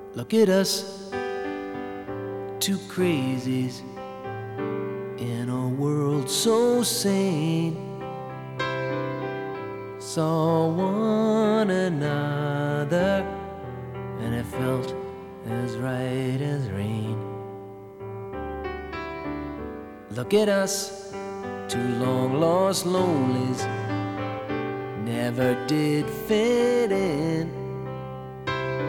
Look at us, two crazies in a world so sane. Saw one another and it felt as right as rain. Look at us, two long-lost lonelies, never did fit in.